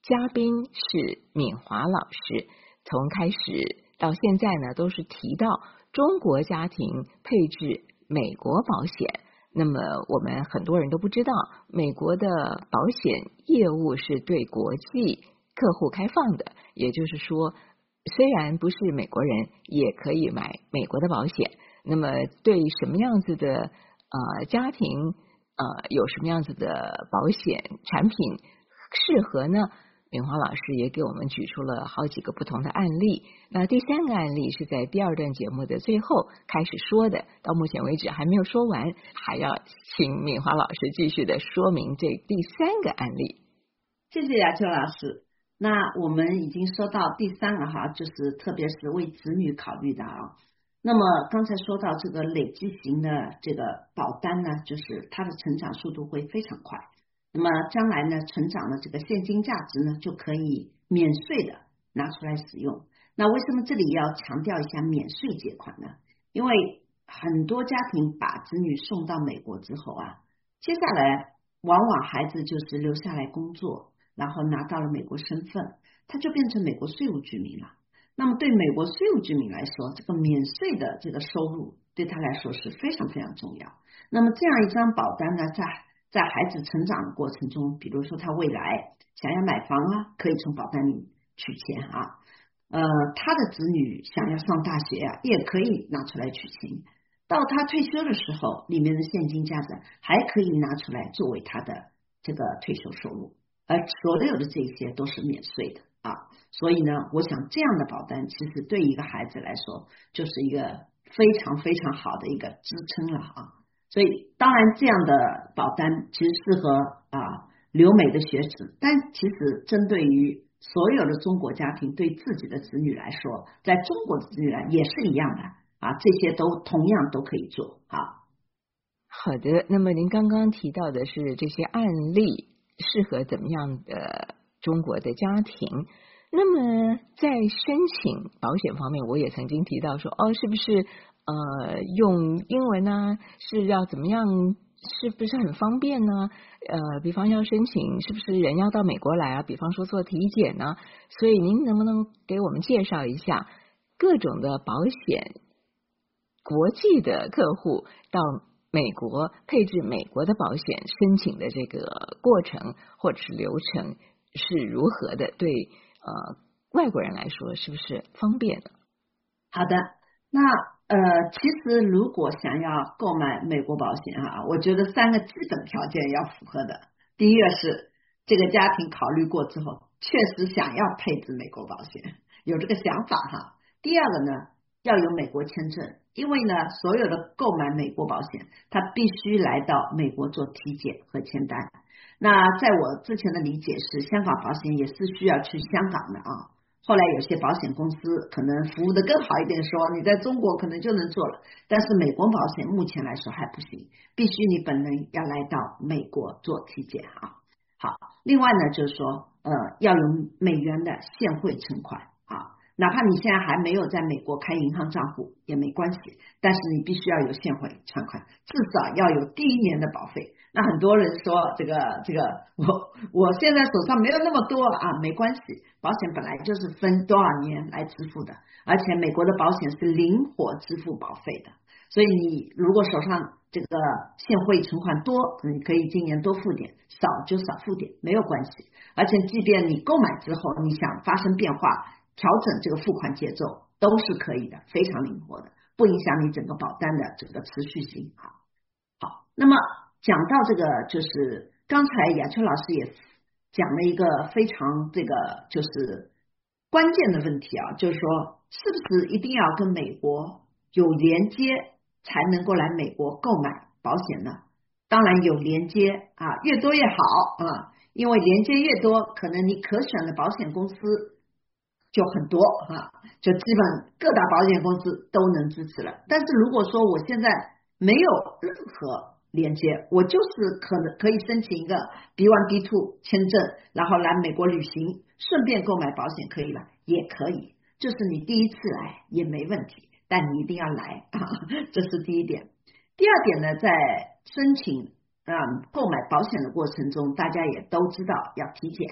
嘉宾是敏华老师，从开始到现在呢，都是提到中国家庭配置美国保险。那么我们很多人都不知道，美国的保险业务是对国际客户开放的，也就是说，虽然不是美国人，也可以买美国的保险。那么对什么样子的家庭有什么样子的保险产品适合呢？敏华老师也给我们举出了好几个不同的案例。那第3个案例是在第2段节目的最后开始说的，到目前为止还没有说完，还要请敏华老师继续的说明这第3个案例。 谢谢雅秋老师。那我们已经说到第3个哈，就是特别是为子女考虑的啊。那么刚才说到这个累积型的这个保单呢，就是它的成长速度会非常快。那么将来呢，成长的这个现金价值呢，就可以免税的拿出来使用。那为什么这里要强调一下免税借款呢？因为很多家庭把子女送到美国之后啊，接下来往往孩子就是留下来工作，然后拿到了美国身份，他就变成美国税务居民了。那么对美国税务居民来说，这个免税的这个收入对他来说是非常非常重要。那么这样一张保单呢，在孩子成长的过程中，比如说他未来想要买房啊，可以从保单里取钱啊，他的子女想要上大学啊，也可以拿出来取钱。到他退休的时候，里面的现金价值还可以拿出来作为他的这个退休收入，而所有的这些都是免税的啊。所以呢，我想这样的保单其实对一个孩子来说，就是一个非常非常好的一个支撑了啊。所以当然这样的保单其实适合留美的学子，但其实针对于所有的中国家庭对自己的子女来说，在中国的子女来也是一样的啊，这些都同样都可以做啊。 好的，那么您刚刚提到的是这些案例适合怎么样的中国的家庭？那么在申请保险方面，我也曾经提到说，是不是用英文呢？是要怎么样？是不是很方便呢？比方要申请，是不是人要到美国来啊？比方说做体检呢？所以您能不能给我们介绍一下各种的保险，国际的客户到美国配置美国的保险申请的这个过程或者是流程是如何的？对外国人来说是不是方便的？ 好的，那其实如果想要购买美国保险我觉得3个基本条件要符合的。第一个是这个家庭考虑过之后确实想要配置美国保险，有这个想法哈。第二个呢，要有美国签证，因为呢所有的购买美国保险他必须来到美国做体检和签单。那在我之前的理解是，香港保险也是需要去香港的啊。后来有些保险公司可能服务的更好一点，说你在中国可能就能做了，但是美国保险目前来说还不行，必须你本人要来到美国做体检啊。好，另外呢就是说要有美元的现汇存款啊，哪怕你现在还没有在美国开银行账户也没关系，但是你必须要有现汇存款，至少要有第1年的保费。那很多人说这个我现在手上没有那么多没关系，保险本来就是分多少年来支付的，而且美国的保险是灵活支付保费的，所以你如果手上这个现汇存款多，你可以今年多付点，少就少付点，没有关系。而且即便你购买之后你想发生变化，调整这个付款节奏都是可以的，非常灵活的，不影响你整个保单的这个持续性。好，那么讲到这个，就是刚才雅秋老师也讲了一个非常这个就是关键的问题就是说是不是一定要跟美国有连接才能够来美国购买保险呢？当然有连接越多越好因为连接越多，可能你可选的保险公司就很多就基本各大保险公司都能支持了。但是如果说我现在没有任何连接，我就是可以申请一个 B1B2 签证，然后来美国旅行，顺便购买保险，可以吧？也可以，就是你第一次来也没问题，但你一定要来这是第一点。第二点呢，在申请购买保险的过程中，大家也都知道要体检。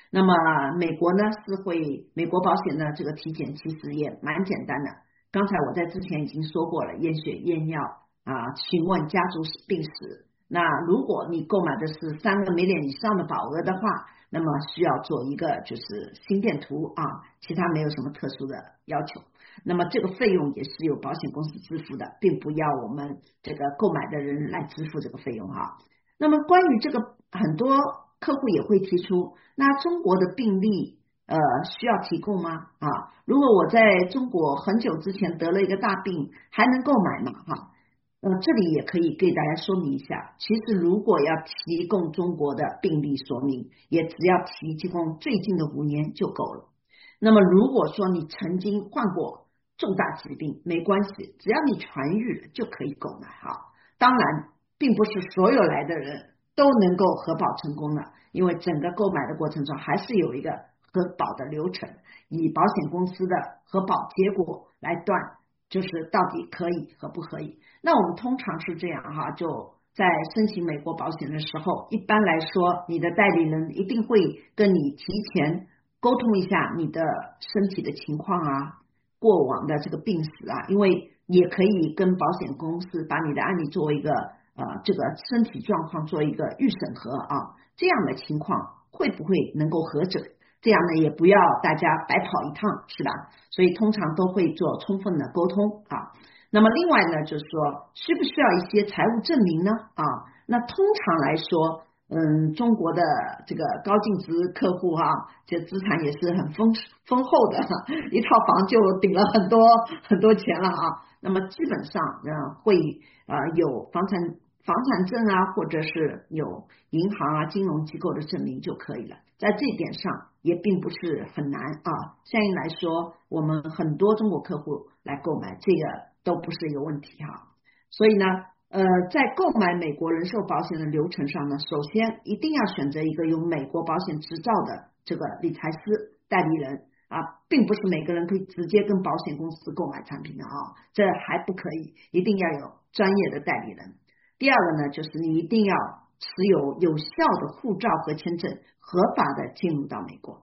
那么美国呢美国保险呢这个体检其实也蛮简单的，刚才我在之前已经说过了，验血验尿询问家族病史。那如果你购买的是3个million以上的保额的话，那么需要做一个就是心电图其他没有什么特殊的要求。那么这个费用也是由保险公司支付的，并不要我们这个购买的人来支付这个费用那么关于这个，很多客户也会提出，那中国的病例需要提供吗？如果我在中国很久之前得了一个大病，还能购买吗？这里也可以给大家说明一下，其实如果要提供中国的病例说明，也只要提供最近的5年就够了。那么如果说你曾经患过重大疾病，没关系，只要你痊愈了就可以购买当然并不是所有来的人都能够核保成功的，因为整个购买的过程中还是有一个核保的流程，以保险公司的核保结果来断，就是到底可以和不可以。那我们通常是这样就在申请美国保险的时候，一般来说你的代理人一定会跟你提前沟通一下你的身体的情况过往的这个病史因为也可以跟保险公司把你的案例作为一个这个身体状况做一个预审核这样的情况会不会能够核准，这样呢也不要大家白跑一趟，是吧？所以通常都会做充分的沟通那么另外呢，就是说需不需要一些财务证明呢那通常来说中国的这个高净值客户这资产也是很丰厚的一套房就顶了很多钱了那么基本上会有房产证或者是有银行金融机构的证明就可以了，在这一点上也并不是很难相应来说我们很多中国客户来购买这个都不是一个问题所以呢在购买美国人寿保险的流程上呢，首先一定要选择一个有美国保险执照的这个理财师代理人并不是每个人可以直接跟保险公司购买产品的这还不可以，一定要有专业的代理人。第二个呢，就是你一定要持有效的护照和签证，合法的进入到美国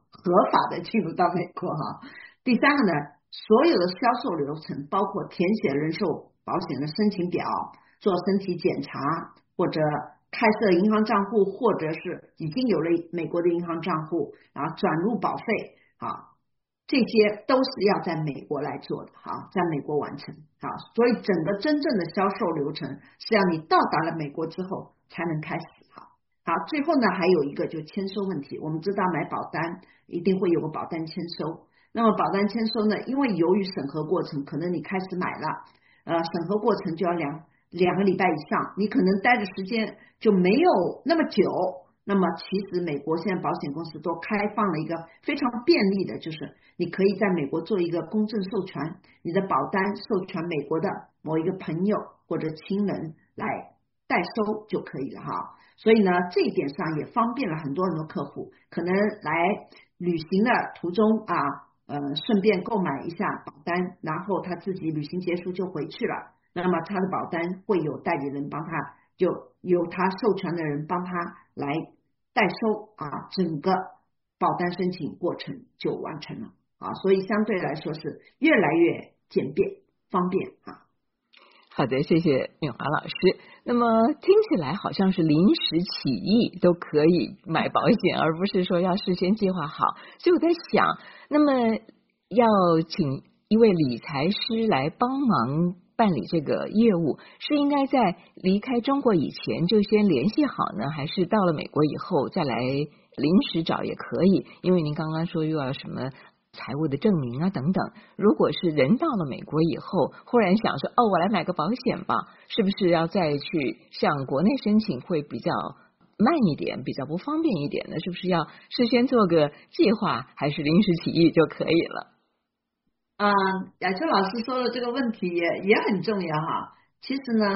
第三个呢，所有的销售流程包括填写人寿保险的申请表，做身体检查，或者开设银行账户，或者是已经有了美国的银行账户转入保费这些都是要在美国来做的在美国完成所以整个真正的销售流程是要你到达了美国之后才能开始最后呢还有一个就签收问题，我们知道买保单一定会有个保单签收，那么保单签收呢，因为由于审核过程，可能你开始买了审核过程就要两个礼拜以上，你可能待的时间就没有那么久。那么其实美国现在保险公司都开放了一个非常便利的，就是你可以在美国做一个公证授权，你的保单授权美国的某一个朋友或者亲人来代收就可以了所以呢这一点上也方便了很多客户，可能来旅行的途中顺便购买一下保单，然后他自己旅行结束就回去了，那么他的保单会有代理人帮他，就由他授权的人帮他来代收整个保单申请过程就完成了所以相对来说是越来越简便方便好的，谢谢敏华老师。那么听起来好像是临时起意都可以买保险，而不是说要事先计划好。所以我在想，那么要请一位理财师来帮忙办理这个业务，是应该在离开中国以前就先联系好呢，还是到了美国以后再来临时找也可以？因为您刚刚说又要什么财务的证明等等，如果是人到了美国以后忽然想说我来买个保险吧，是不是要再去向国内申请会比较慢一点，比较不方便一点呢？是不是要事先做个计划，还是临时起意就可以了？ 雅秋老师说的这个问题也很重要其实呢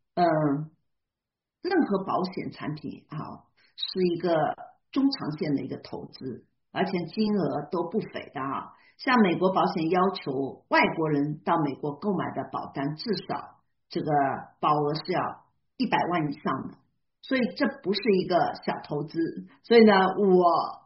任何保险产品是一个中长线的一个投资，而且金额都不菲的像美国保险要求外国人到美国购买的保单至少这个保额是要100万以上的，所以这不是一个小投资。所以呢我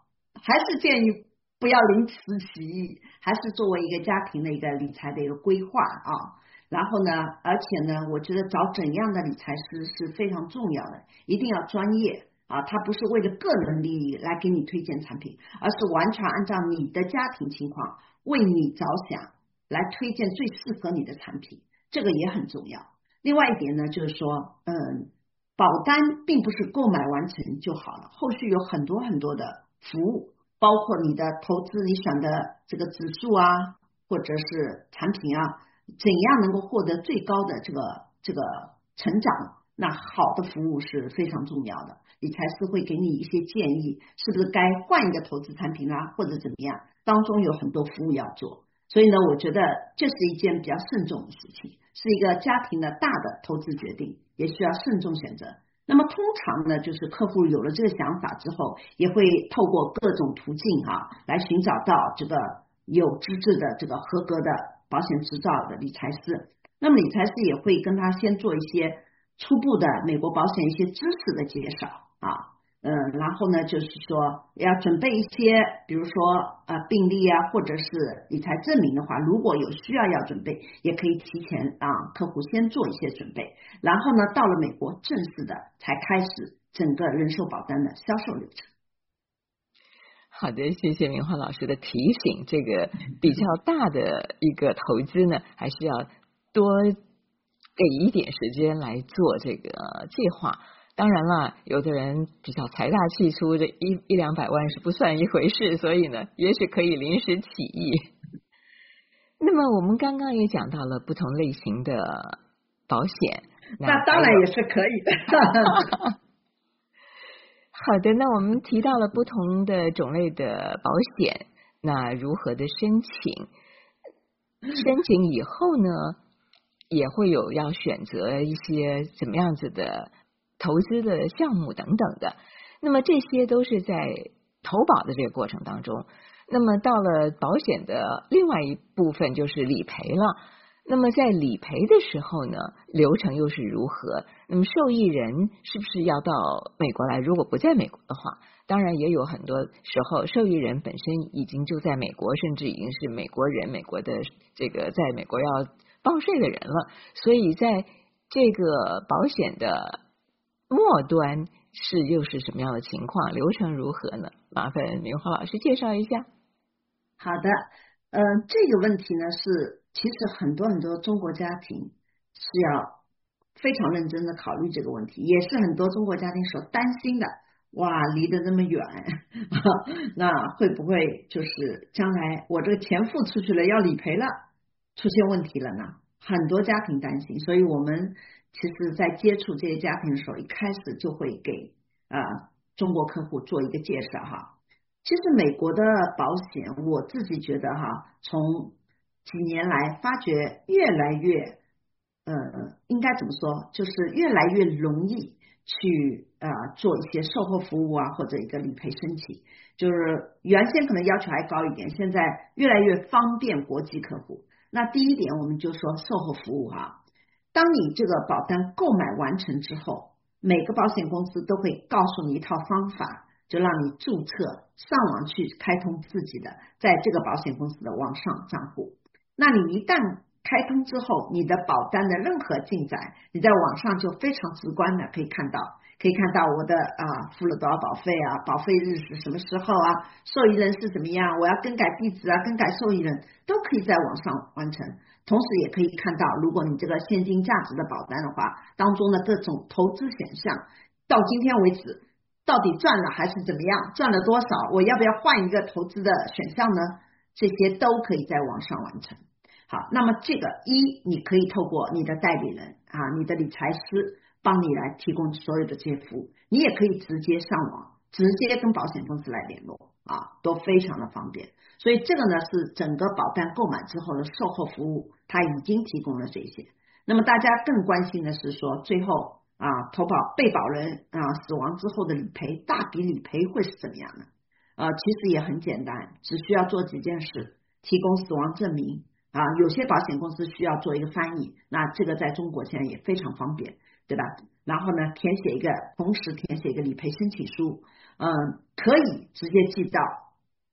还是建议不要临时起意，还是作为一个家庭的一个理财的一个规划啊。然后呢，而且呢，我觉得找怎样的理财师是非常重要的，一定要专业啊，他不是为了个人利益来给你推荐产品，而是完全按照你的家庭情况为你着想来推荐最适合你的产品，这个也很重要。另外一点呢，就是说保单并不是购买完成就好了，后续有很多很多的服务，包括你的投资你选的这个指数啊，或者是产品啊，怎样能够获得最高的这个成长，那好的服务是非常重要的。理财师会给你一些建议，是不是该换一个投资产品啊，或者怎么样，当中有很多服务要做。所以呢，我觉得这是一件比较慎重的事情，是一个家庭的大的投资决定，也需要慎重选择。那么通常呢，就是客户有了这个想法之后，也会透过各种途径来寻找到这个有资质的这个合格的保险执照的理财师。那么理财师也会跟他先做一些初步的美国保险一些知识的介绍然后呢，就是说要准备一些，比如说病历啊，或者是理财证明的话，如果有需要准备，也可以提前客户先做一些准备。然后呢，到了美国正式的才开始整个人寿保单的销售流程。 好的，谢谢明华老师的提醒。这个比较大的一个投资呢，还是要多给一点时间来做这个计划。当然了，有的人比较财大气粗，这一两百万是不算一回事，所以呢，也许可以临时起意。那么我们刚刚也讲到了不同类型的保险， 那当然也是可以的。 好的，那我们提到了不同的种类的保险，那如何的申请？申请以后呢，也会有要选择一些怎么样子的投资的项目等等的，那么这些都是在投保的这个过程当中。那么到了保险的另外一部分就是理赔了。那么在理赔的时候呢，流程又是如何？那么受益人是不是要到美国来？如果不在美国的话，当然也有很多时候受益人本身已经就在美国，甚至已经是美国人，美国的这个在美国要报税的人了。所以在这个保险的末端又是什么样的情况？流程如何呢？麻烦明华老师介绍一下。 好的，这个问题呢是其实很多很多中国家庭是要非常认真的考虑这个问题，也是很多中国家庭所担心的。哇，离得那么远，那会不会就是将来我这个钱付出去了要理赔了，出现问题了呢？很多家庭担心，所以我们其实在接触这些家庭的时候，一开始就会给中国客户做一个介绍其实美国的保险，我自己觉得从几年来发觉越来越应该怎么说，就是越来越容易去做一些售后服务或者一个理赔申请，就是原先可能要求还高一点，现在越来越方便国际客户。那第一点我们就说售后服务当你这个保单购买完成之后，每个保险公司都会告诉你一套方法，就让你注册上网去开通自己的在这个保险公司的网上账户。那你一旦开通之后，你的保单的任何进展，你在网上就非常直观的可以看到我的付了多少保费保费日是什么时候受益人是怎么样，我要更改地址更改受益人，都可以在网上完成。同时也可以看到，如果你这个现金价值的保单的话，当中的各种投资选项，到今天为止到底赚了还是怎么样，赚了多少，我要不要换一个投资的选项呢？这些都可以在网上完成。好，那么这个你可以透过你的代理人你的理财师帮你来提供所有的这些服务，你也可以直接上网，直接跟保险公司来联络都非常的方便。所以这个呢是整个保单购买之后的售后服务，它已经提供了这些。那么大家更关心的是说，最后投保被保人死亡之后的理赔，大笔理赔会是怎么样的？其实也很简单，只需要做几件事：提供死亡证明有些保险公司需要做一个翻译，那这个在中国现在也非常方便，对吧？然后呢，同时填写一个理赔申请书，可以直接寄到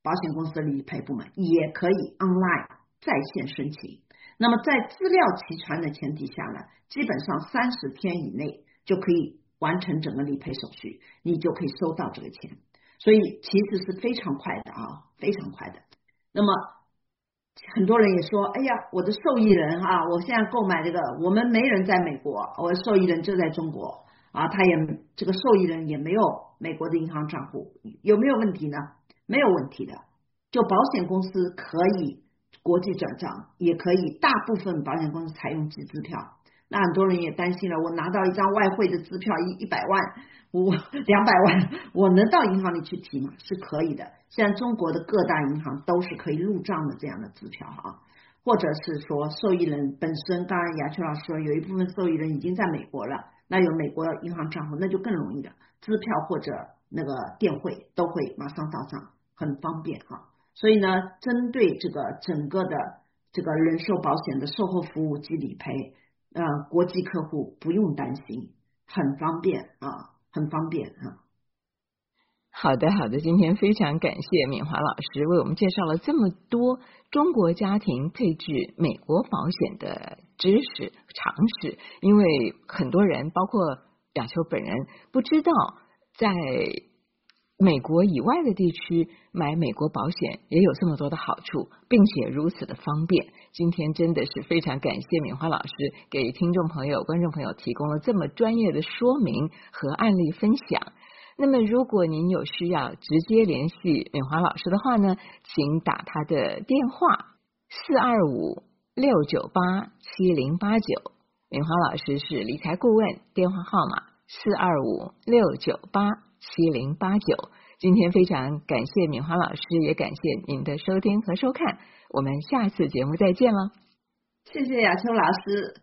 保险公司的理赔部门也可以 online 在线申请。那么在资料齐全的前提下呢，基本上30天以内就可以完成整个理赔手续，你就可以收到这个钱，所以其实是非常快的啊，非常快的。那么很多人也说，哎呀，我的受益人啊，我现在购买这个，我们没人在美国，我的受益人就在中国啊，他也这个受益人也没有美国的银行账户，有没有问题呢？没有问题的，就保险公司可以国际转账，也可以大部分保险公司采用集支票。那很多人也担心了，我拿到一张外汇的支票100万200万，我能到银行里去提吗？是可以的，现在中国的各大银行都是可以入账的这样的支票啊，或者是说受益人本身，刚刚雅秋老师说有一部分受益人已经在美国了，那有美国银行账户，那就更容易了，支票或者那个电汇都会马上到账，很方便啊。所以呢，针对这个整个的这个人寿保险的售后服务及理赔，国际客户不用担心，很方便啊，很方便啊。 好的，今天非常感谢敏华老师为我们介绍了这么多中国家庭配置美国保险的知识常识，因为很多人包括雅秋本人不知道在美国以外的地区买美国保险也有这么多的好处，并且如此的方便。今天真的是非常感谢敏华老师给听众朋友观众朋友提供了这么专业的说明和案例分享。那么如果您有需要直接联系敏华老师的话呢，请打他的电话425-698-7089，敏华老师是理财顾问，电话号码425-698-7089。今天非常感谢敏华老师，也感谢您的收听和收看，我们下次节目再见了。 谢谢雅秋老师。